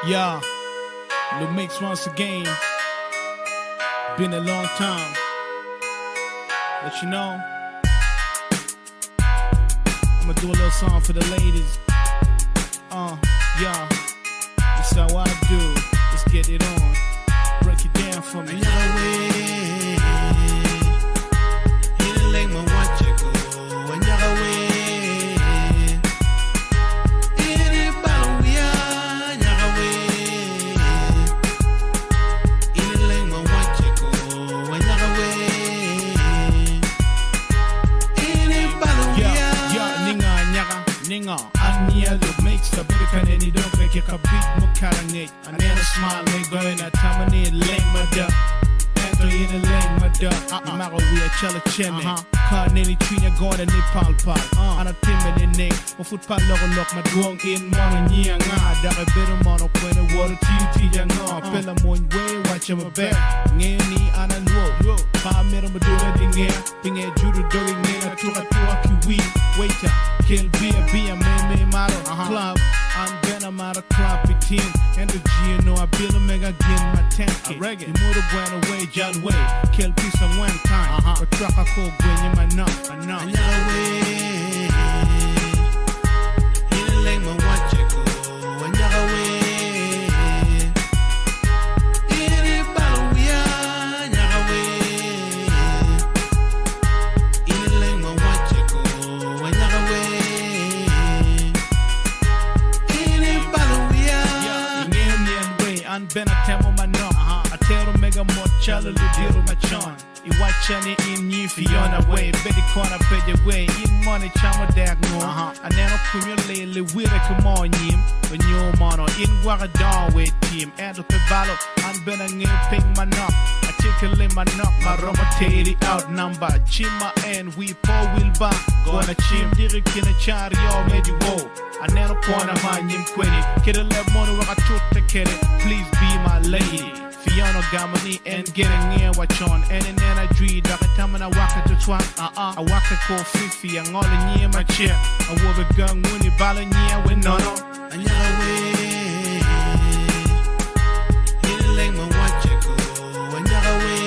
Yeah, Lil Mix once again. Been a long time. Let you know, I'ma do a little song for the ladies. Yeah, this is how I do. Let's get it on. Break it down for me. Ania Lil Mix the American and you don't make it a beat mukarangate. And then a smile may go in a tamani lane mother. Enter in a lane mother. Maga we a chala cheme. Car nini trina gona ni pal pal. And a timid in neck. O football lock my dwong in mono nia nga. Dara better mono when the water tea nga. Pella moon way watch him a back. Ngeni ana no. Pa mero madura dinge. Pinge judo doing nina tua kiwi. Waiter. Kill beer, me model club. I'm gonna matter club 15. And the G, know I build a mega again my tank. Reggae, you move the went away, John Way. Kill peace on one time. A truck I call Gwen, you might know. Another way. In the my watch it go. Another way. Ben a temo mano, a tero mega mochalo ludiro machon. I watch any in you Fiona way, Betty corner pay way, in money chama dag no. And then accumulate with a come on him, when you mono in Guaradon with team, and the Pebalo, and Ben a new ping my knock. I tickle in my knock, my romateri out number, Chima and we Paul will back, gonna chim, Dirk in a chariot, made you go. I never point a man him quitty. Kid a left money where I took the kid. Please be my lady. Fiona Gamani and getting near watch on. And then I dream that the time I walk to twat. I walk a call 50 and all in near my chair. I wore the gun when you ballin' near with no. Another way. Hit like my watch it go. Another way.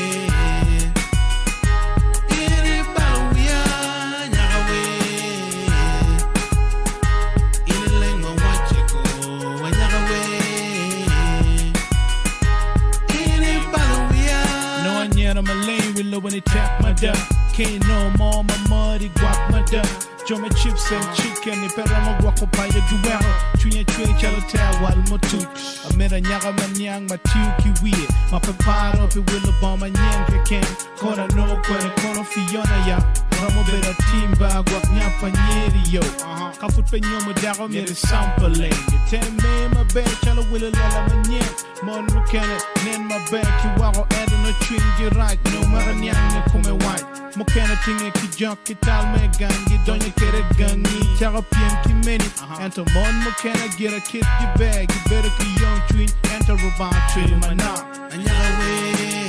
I'm a lane with low when they tap my duck. Can't no more my muddy guap my duck. Joma chips and chicken, if I am a walk up by the duel. Twin chalo tell while mo took. I met a nyaga manyang, my tuki weird. My papa of it will a bomb and yank can. Kona no kwana kono Fiona ya. Ramo better team bag walk nyapa nyeri yo. Kafut penyomo dago me the sample lane. Tell me my bed chalo will a lala manyan. Mon mechanic, then my back you walk out on a tree, you right, no matter nyang come white. Mokana tinge ki junk ki tal me gangi donye kere gangi therapien ki many enter mon mokana get a kid your bag you better be young twin enter robot tree my knock another way